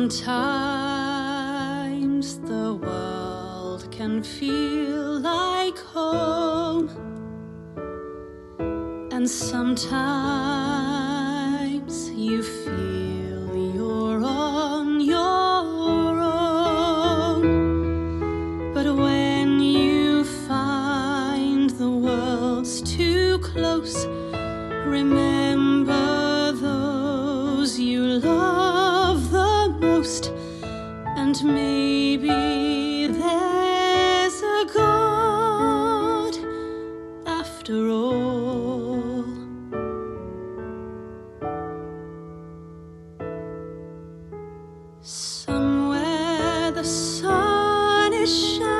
Sometimes the world can feel like home, and sometimes you feel you're on your own. But when you find the world's too close, remember those you love the most, and maybe there's a God after all. Somewhere the sun is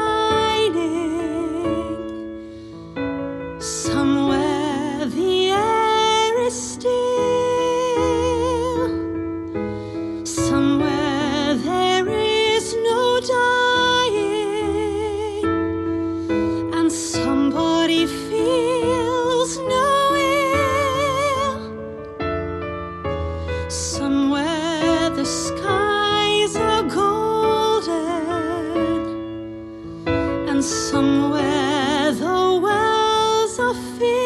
shining, somewhere the air is still, somewhere there is no dying, and somebody feels no ill. Somewhere the skies are golden, and somewhere the wells are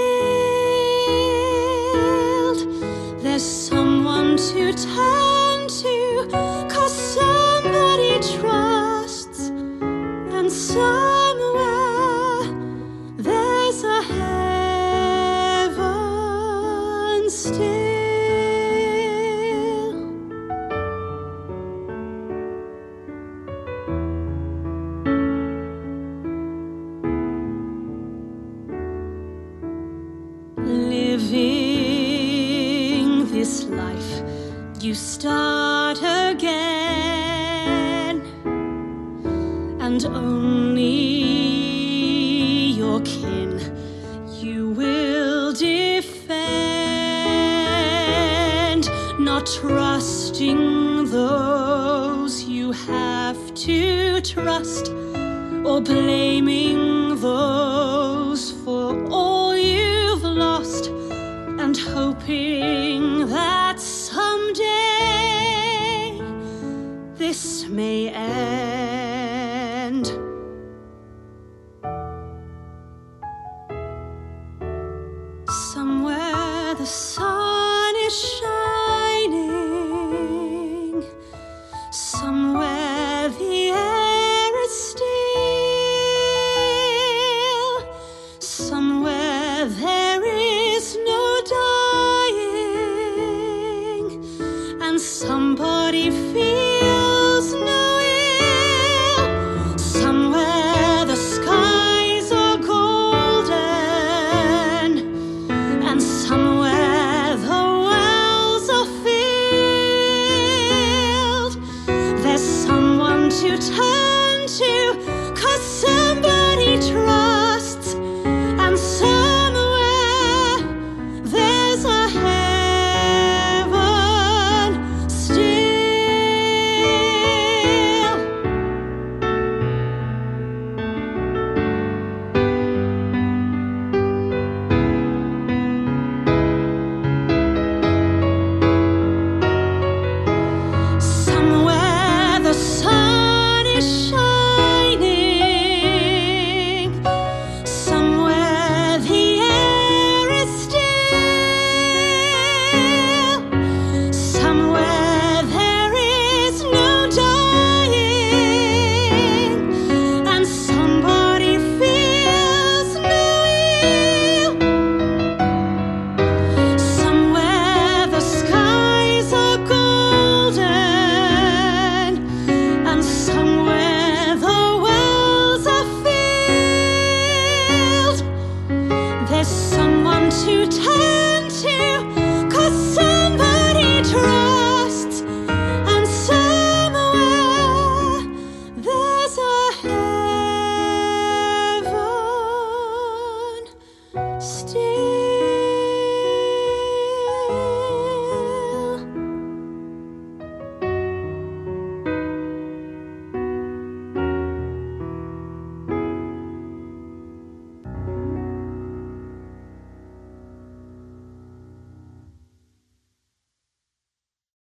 filled. There's someone to turn to, 'cause somebody trusts, and somewhere there's a heaven still. Living this life, you start again, and only your kin you will defend, not trusting those you have to trust, or blaming those for all you've lost, and hoping that someday this may end.